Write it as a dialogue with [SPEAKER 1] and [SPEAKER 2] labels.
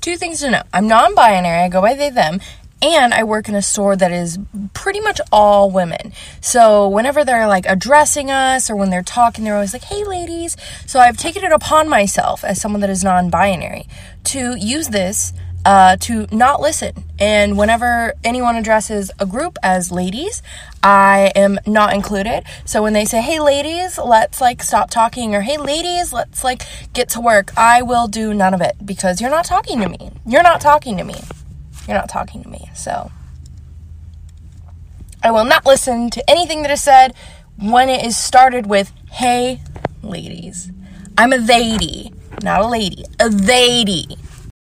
[SPEAKER 1] two things to know. I'm non-binary. I go by they, them. And I work in a store that is pretty much all women. So whenever they're like addressing us or when they're talking, they're always like, hey ladies. So I've taken it upon myself as someone that is non-binary to use this to not listen. And whenever anyone addresses a group as ladies, I am not included. So when they say, hey ladies, let's like stop talking, or hey ladies, let's like get to work, I will do none of it because you're not talking to me. You're not talking to me. You're not talking to me. So I will not listen to anything that is said when it is started with, hey ladies. I'm a theydy, not a lady. A theydy.